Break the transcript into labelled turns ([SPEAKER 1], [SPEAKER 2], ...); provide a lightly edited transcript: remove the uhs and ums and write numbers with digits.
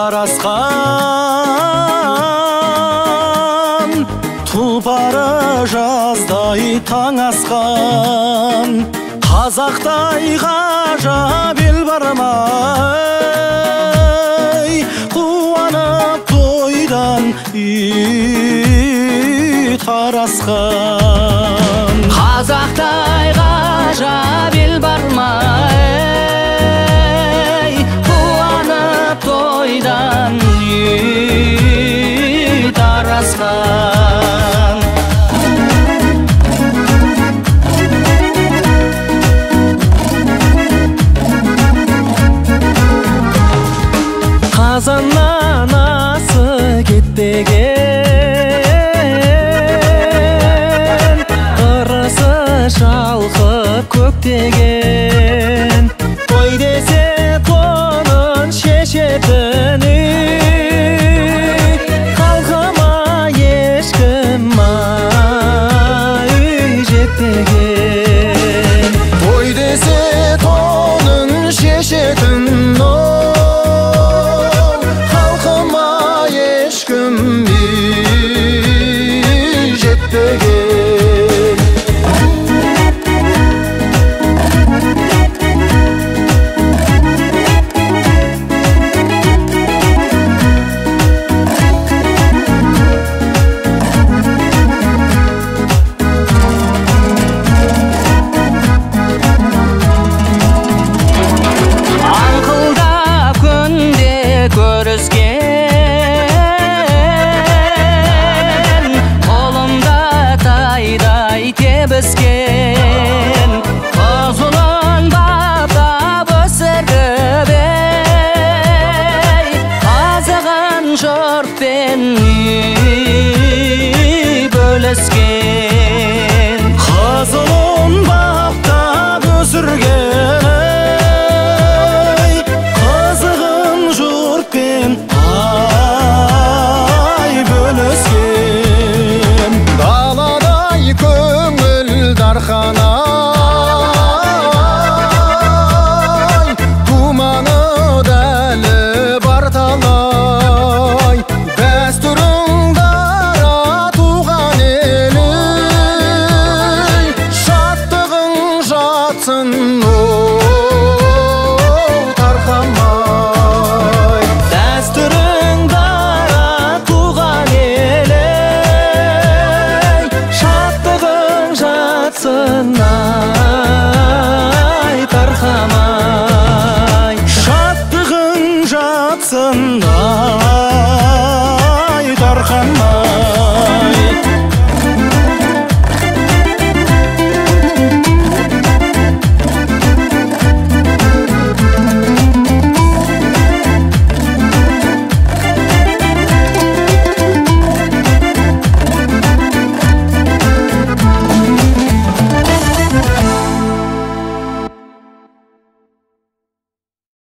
[SPEAKER 1] тарасқан, тұлпары жаздай таң асқан, қазақтай ғажап ел бар ма? Қуанып тойдан үй тарасқан.
[SPEAKER 2] Қазақтай ғажап ел бар ма? Қуанып тойдан үй тарасқан.
[SPEAKER 1] Қазаннан асы кетпеген, ырысы шалқып көктеген, той десе тонын шешетін үй, халқыма ешкім үй жетпеген. Той десе тонын шешетін
[SPEAKER 2] тебіскен, қызылын баптап өсіріп ей, азаған жұртпен үй бөліскен.
[SPEAKER 1] Қызылын баптап өсірген ей, қызығын жұртпен ай бөліскен. Даладай көңіл дарханай, туманы дәлі бар талай, дәстүрің дара туған елің, шаттығың жатсын тарқамай. Дәстүрің дара туған елің, шаттығың жатсын